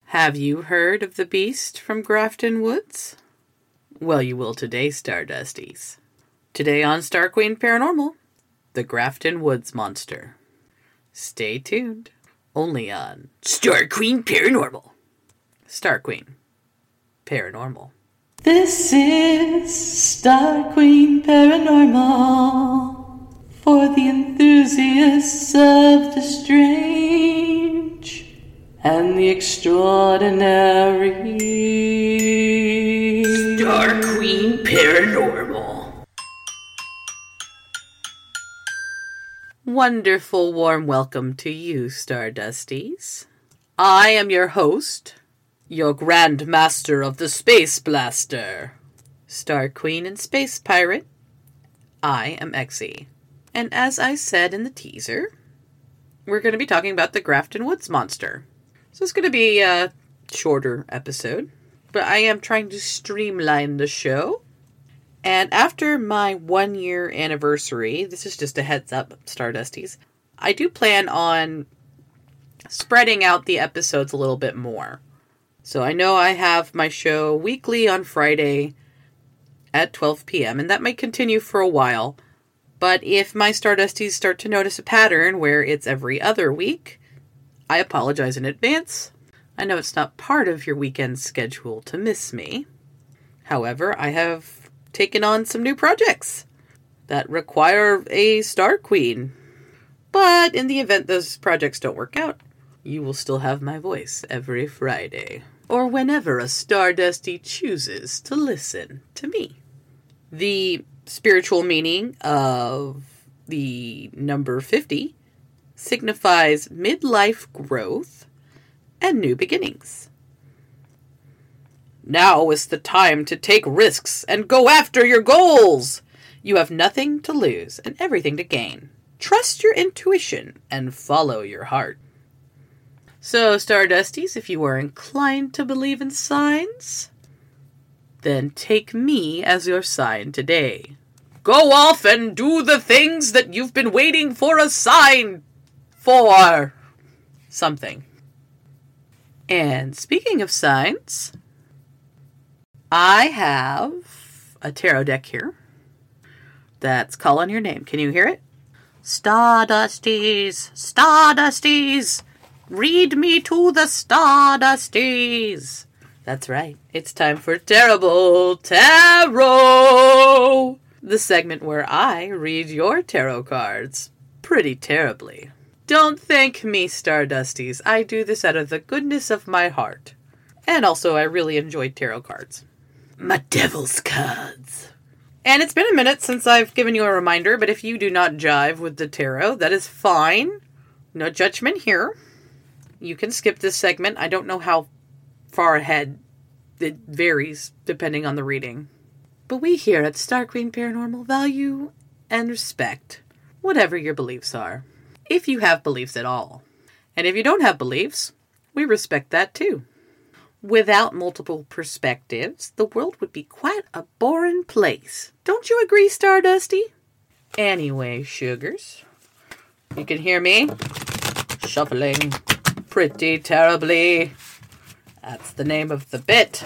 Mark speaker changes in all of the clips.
Speaker 1: Have you heard of the beast from Grafton Woods? Well, you will today, Stardusties. Today on Star Queen Paranormal, the Grafton Woods Monster. Stay tuned. Only on Star Queen Paranormal. Star Queen Paranormal. This is Star Queen Paranormal for the enthusiasts of the strange and the extraordinary. Star Queen Paranormal. Wonderful warm welcome to you, Stardusties. I am your host, your Grand Master of the Space Blaster, Star Queen and Space Pirate. I am Exie. And as I said in the teaser, we're going to be talking about the Grafton Woods Monster. So it's going to be a shorter episode, but I am trying to streamline the show. And after my 1-year anniversary, this is just a heads up, Stardusties, I do plan on spreading out the episodes a little bit more. So I know I have my show weekly on Friday at 12 p.m., and that might continue for a while. But if my Stardusties start to notice a pattern where it's every other week, I apologize in advance. I know it's not part of your weekend schedule to miss me. However, I have taken on some new projects that require a Star Queen. But in the event those projects don't work out, you will still have my voice every Friday, or whenever a Stardusty chooses to listen to me. The spiritual meaning of the number 50 signifies midlife growth and new beginnings. Now is the time to take risks and go after your goals. You have nothing to lose and everything to gain. Trust your intuition and follow your heart. So, Stardusties, if you are inclined to believe in signs, then take me as your sign today. Go off and do the things that you've been waiting for a sign for. Something. And speaking of signs, I have a tarot deck here that's calling your name. Can you hear it? Stardusties, Stardusties, read me to the Stardusties. That's right. It's time for Terrible Tarot, the segment where I read your tarot cards pretty terribly. Don't thank me, Stardusties. I do this out of the goodness of my heart. And also, I really enjoy tarot cards. My devil's cards. And it's been a minute since I've given you a reminder, but if you do not jive with the tarot, that is fine. No judgment here. You can skip this segment. I don't know how far ahead. It varies depending on the reading. But we here at Star Queen Paranormal value and respect whatever your beliefs are. If you have beliefs at all. And if you don't have beliefs, we respect that too. Without multiple perspectives, the world would be quite a boring place. Don't you agree, Stardusty? Anyway, sugars, you can hear me shuffling pretty terribly. That's the name of the bit.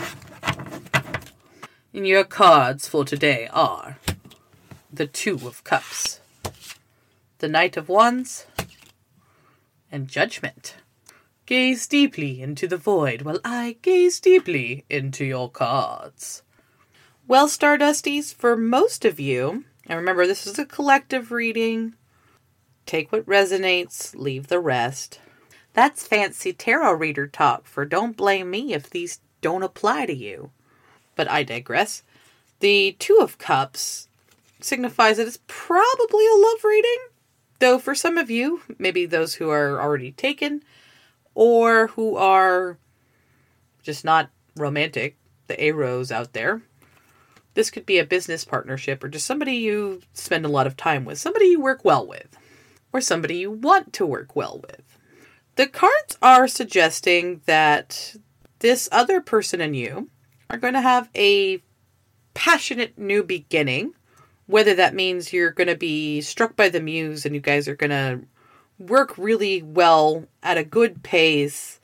Speaker 1: And your cards for today are the Two of Cups, the Knight of Wands, and Judgment. Gaze deeply into the void while I gaze deeply into your cards. Well, Stardusties, for most of you, and remember this is a collective reading, take what resonates, leave the rest. That's fancy tarot reader talk for don't blame me if these don't apply to you. But I digress. The Two of Cups signifies that it's probably a love reading. Though for some of you, maybe those who are already taken, or who are just not romantic, the Aros out there, this could be a business partnership or just somebody you spend a lot of time with, somebody you work well with, or somebody you want to work well with. The cards are suggesting that this other person and you are going to have a passionate new beginning, whether that means you're going to be struck by the muse and you guys are going to work really well at a good pace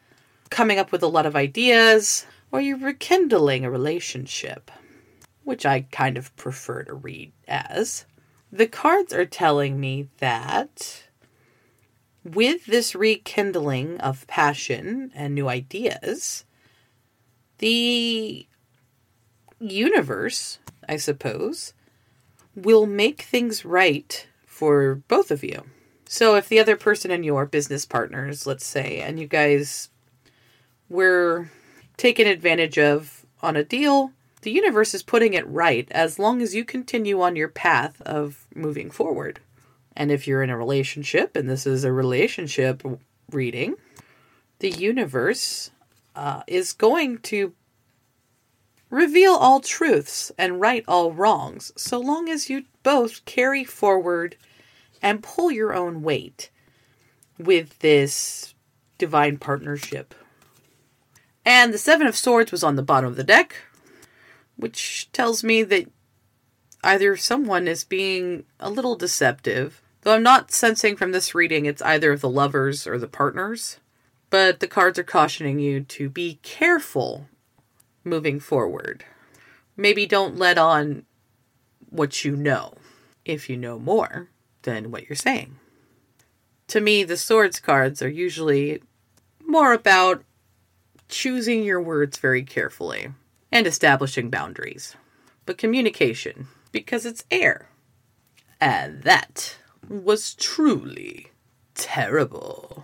Speaker 1: coming up with a lot of ideas, or you're rekindling a relationship, which I kind of prefer to read as. The cards are telling me that with this rekindling of passion and new ideas, the universe, I suppose, will make things right for both of you. So if the other person and you are business partners, let's say, and you guys were taken advantage of on a deal, the universe is putting it right as long as you continue on your path of moving forward. And if you're in a relationship, and this is a relationship reading, the universe is going to reveal all truths and right all wrongs, so long as you both carry forward and pull your own weight with this divine partnership. And the Seven of Swords was on the bottom of the deck, which tells me that either someone is being a little deceptive, though I'm not sensing from this reading it's either of the lovers or the partners, but the cards are cautioning you to be careful moving forward. Maybe don't let on what you know, if you know more than what you're saying. To me, the Swords cards are usually more about choosing your words very carefully and establishing boundaries. But communication, because it's air. And that was truly terrible.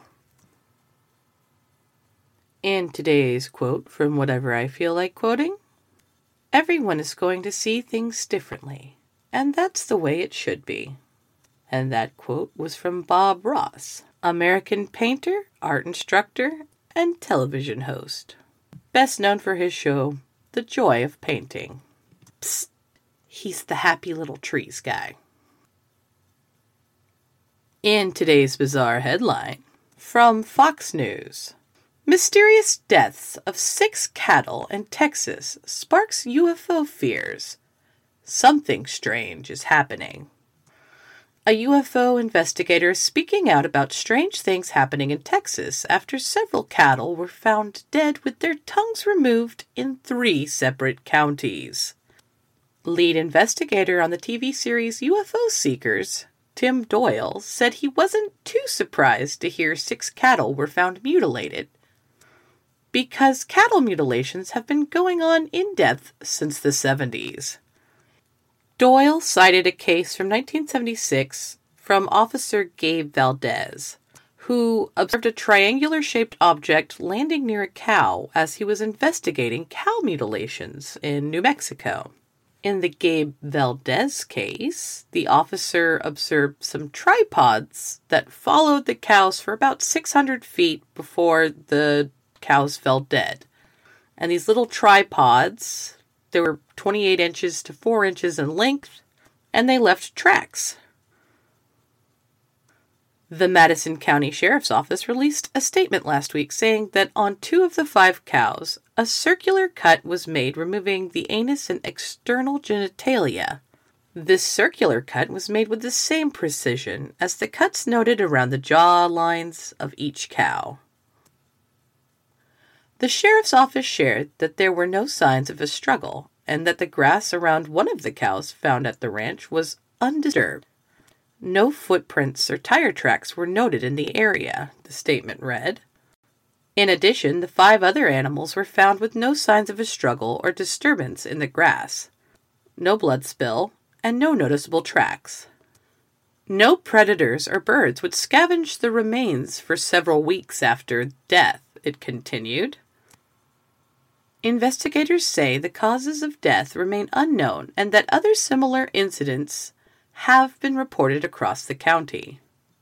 Speaker 1: In today's quote from Whatever I Feel Like Quoting, everyone is going to see things differently, and that's the way it should be. And that quote was from Bob Ross, American painter, art instructor, and television host. Best known for his show, The Joy of Painting. Psst, he's the happy little trees guy. In today's bizarre headline, from Fox News, mysterious deaths of 6 cattle in Texas sparks UFO fears. Something strange is happening. A UFO investigator is speaking out about strange things happening in Texas after several cattle were found dead with their tongues removed in 3 separate counties. Lead investigator on the TV series UFO Seekers, Tim Doyle, said he wasn't too surprised to hear 6 cattle were found mutilated, because cattle mutilations have been going on in depth since the 70s. Doyle cited a case from 1976 from Officer Gabe Valdez, who observed a triangular-shaped object landing near a cow as he was investigating cow mutilations in New Mexico. In the Gabe Valdez case, the officer observed some tripods that followed the cows for about 600 feet before the cows fell dead. And these little tripods, they were 28 inches to 4 inches in length, and they left tracks. The Madison County Sheriff's Office released a statement last week saying that on 2 of the 5 cows, a circular cut was made removing the anus and external genitalia. This circular cut was made with the same precision as the cuts noted around the jaw lines of each cow. The sheriff's office shared that there were no signs of a struggle and that the grass around one of the cows found at the ranch was undisturbed. No footprints or tire tracks were noted in the area, the statement read. In addition, the 5 other animals were found with no signs of a struggle or disturbance in the grass, no blood spill, and no noticeable tracks. No predators or birds would scavenge the remains for several weeks after death, it continued. Investigators say the causes of death remain unknown and that other similar incidents have been reported across the county.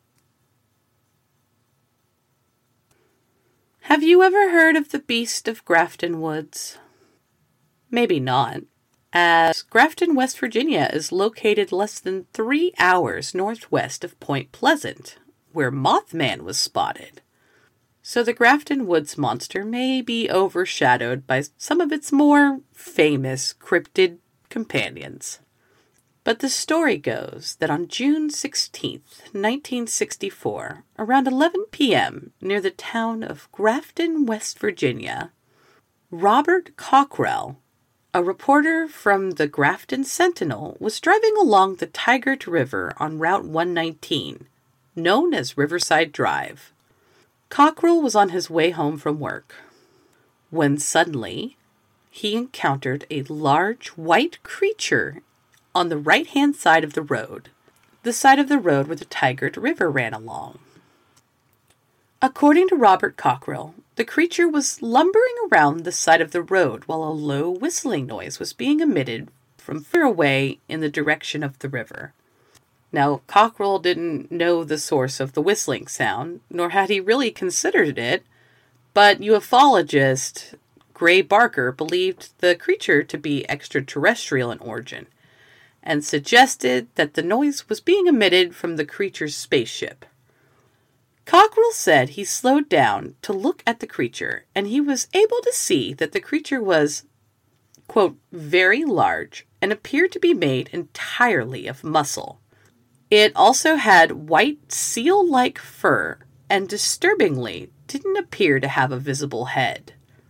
Speaker 1: Have you ever heard of the Beast of Grafton Woods? Maybe not, as Grafton, West Virginia is located less than 3 hours northwest of Point Pleasant, where Mothman was spotted. So the Grafton Woods monster may be overshadowed by some of its more famous cryptid companions. But the story goes that on June 16th, 1964, around 11 p.m. near the town of Grafton, West Virginia, Robert Cockrell, a reporter from the Grafton Sentinel, was driving along the Tigard River on Route 119, known as Riverside Drive. Cockrell was on his way home from work, when suddenly he encountered a large white creature on the right-hand side of the road, the side of the road where the Tigard River ran along. According to Robert Cockrell, the creature was lumbering around the side of the road while a low whistling noise was being emitted from far away in the direction of the river. Now, Cockrell didn't know the source of the whistling sound, nor had he really considered it, but ufologist Gray Barker believed the creature to be extraterrestrial in origin, and suggested that the noise was being emitted from the creature's spaceship. Cockrell said he slowed down to look at the creature, and he was able to see that the creature was, quote, very large and appeared to be made entirely of muscle. It also had white seal-like fur and, disturbingly, didn't appear to have a visible head.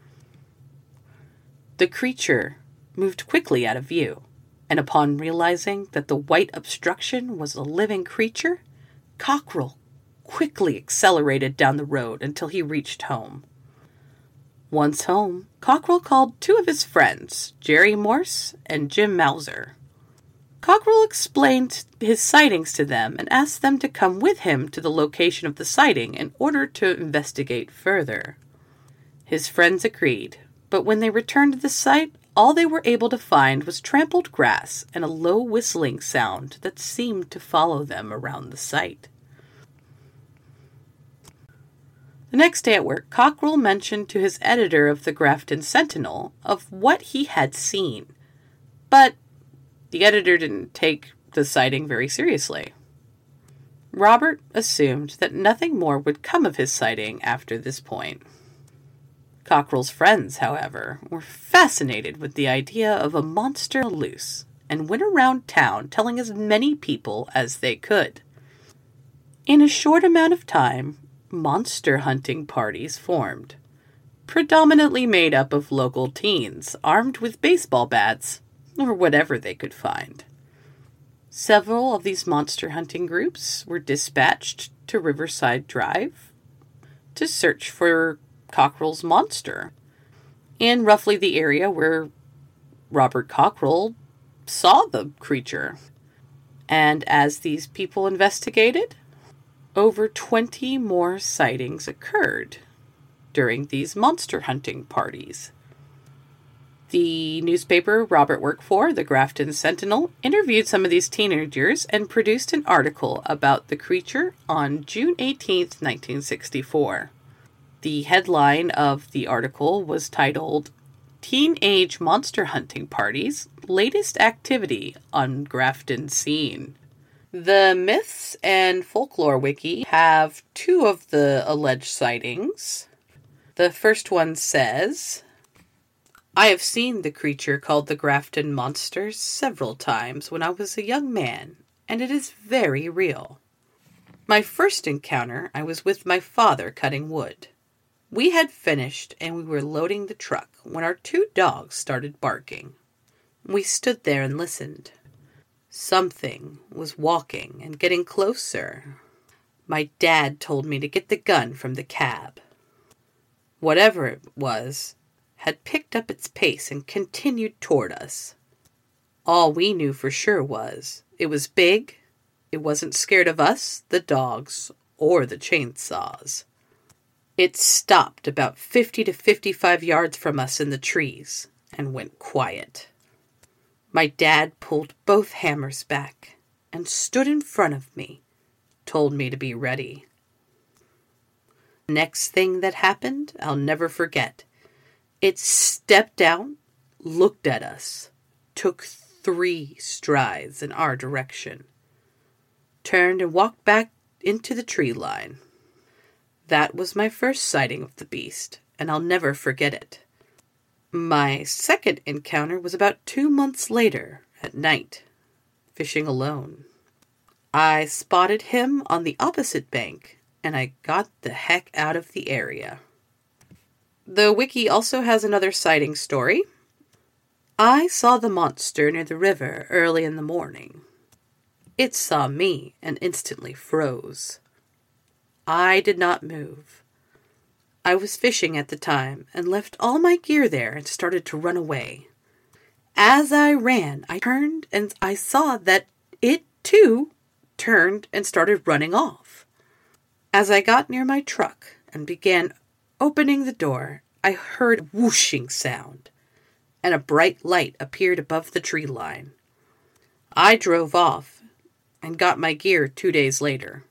Speaker 1: The creature moved quickly out of view, and upon realizing that the white obstruction was a living creature, Cockrell quickly accelerated down the road until he reached home. Once home, Cockrell called two of his friends, Jerry Morse and Jim Mauser. Cockrell explained his sightings to them and asked them to come with him to the location of the sighting in order to investigate further. His friends agreed, but when they returned to the site, all they were able to find was trampled grass and a low whistling sound that seemed to follow them around the site. The next day at work, Cockrell mentioned to his editor of the Grafton Sentinel of what he had seen, but the editor didn't take the sighting very seriously. Robert assumed that nothing more would come of his sighting after this point. Cockrell's friends, however, were fascinated with the idea of a monster loose and went around town telling as many people as they could. In a short amount of time, monster hunting parties formed, predominantly made up of local teens armed with baseball bats or whatever they could find. Several of these monster hunting groups were dispatched to Riverside Drive to search for Cockrell's monster in roughly the area where Robert Cockrell saw the creature. And as these people investigated, over 20 more sightings occurred during these monster hunting parties. The newspaper Robert worked for, the Grafton Sentinel, interviewed some of these teenagers and produced an article about the creature on June 18, 1964. The headline of the article was titled, "Teenage Monster Hunting Parties, Latest Activity on Grafton Scene." The Myths and Folklore Wiki have two of the alleged sightings. The first one says, "I have seen the creature called the Grafton Monster several times when I was a young man, and it is very real. My first encounter, I was with my father cutting wood. We had finished and we were loading the truck when our two dogs started barking. We stood there and listened. Something was walking and getting closer. My dad told me to get the gun from the cab. Whatever it was had picked up its pace and continued toward us. All we knew for sure was it was big, it wasn't scared of us, the dogs, or the chainsaws. It stopped about 50 to 55 yards from us in the trees and went quiet. My dad pulled both hammers back and stood in front of me, told me to be ready. Next thing that happened, I'll never forget. It stepped out, looked at us, took 3 strides in our direction, turned and walked back into the tree line. That was my first sighting of the beast, and I'll never forget it. My second encounter was about 2 months later, at night. fishing alone. I spotted him on the opposite bank, and I got the heck out of the area. The wiki also has another sighting story. I saw the monster near the river early in the morning. It saw me and instantly froze. I did not move. I was fishing at the time and left all my gear there and started to run away. As I ran, I turned and I saw that it, too, turned and started running off. As I got near my truck and began opening the door, I heard a whooshing sound, and a bright light appeared above the tree line. I drove off and got my gear 2 days later.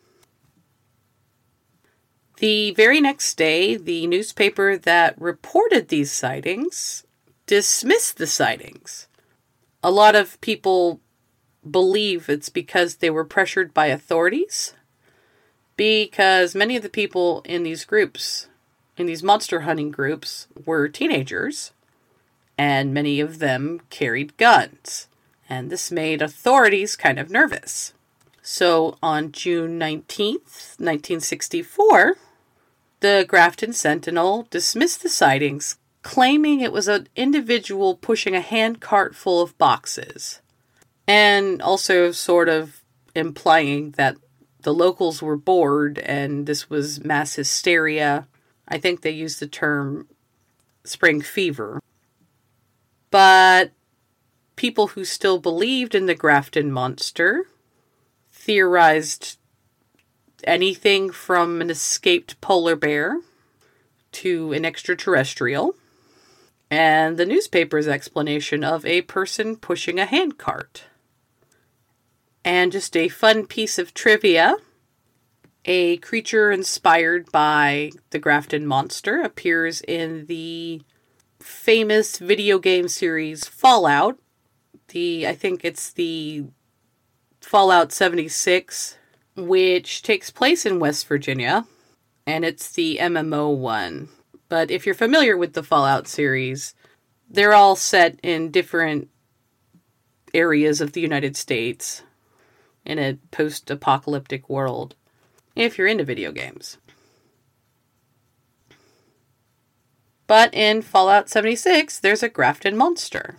Speaker 1: The very next day, the newspaper that reported these sightings dismissed the sightings. A lot of people believe it's because they were pressured by authorities, because many of the people in these groups, in these monster hunting groups, were teenagers, and many of them carried guns, and this made authorities kind of nervous. So on June 19th, 1964, the Grafton Sentinel dismissed the sightings, claiming it was an individual pushing a handcart full of boxes, and also sort of implying that the locals were bored and this was mass hysteria. I think they used the term spring fever. But people who still believed in the Grafton monster theorized anything from an escaped polar bear to an extraterrestrial, and the newspaper's explanation of a person pushing a handcart. And just a fun piece of trivia, a creature inspired by the Grafton monster appears in the famous video game series Fallout. I think it's the Fallout 76, which takes place in West Virginia, and it's the MMO one. But if you're familiar with the Fallout series, they're all set in different areas of the United States in a post-apocalyptic world, if you're into video games. But in Fallout 76, there's a Grafton monster.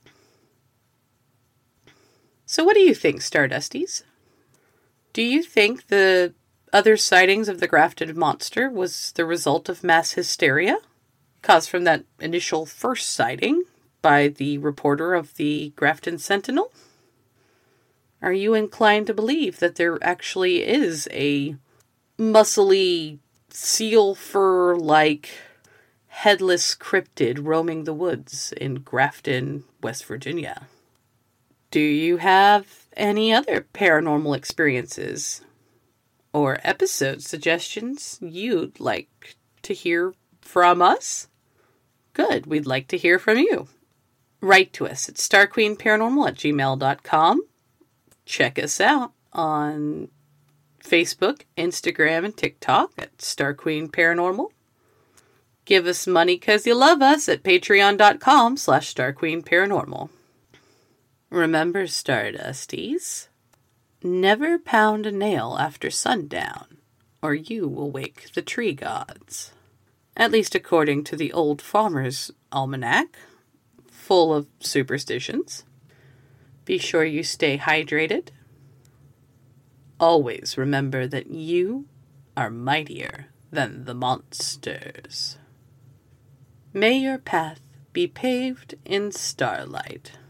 Speaker 1: So what do you think, Stardusties? Do you think the other sightings of the Grafton monster was the result of mass hysteria caused from that initial first sighting by the reporter of the Grafton Sentinel? Are you inclined to believe that there actually is a muscly, seal fur-like, headless cryptid roaming the woods in Grafton, West Virginia? Do you have any other paranormal experiences or episode suggestions you'd like to hear from us? Good, we'd like to hear from you. Write to us at starqueenparanormal@gmail.com. Check us out on Facebook, Instagram, and TikTok at Star Queen Paranormal. Give us money because you love us at patreon.com/StarQueenParanormal. Remember, Stardusties, never pound a nail after sundown, or you will wake the tree gods. At least according to the Old Farmer's Almanac, full of superstitions. Be sure you stay hydrated. Always remember that you are mightier than the monsters. May your path be paved in starlight.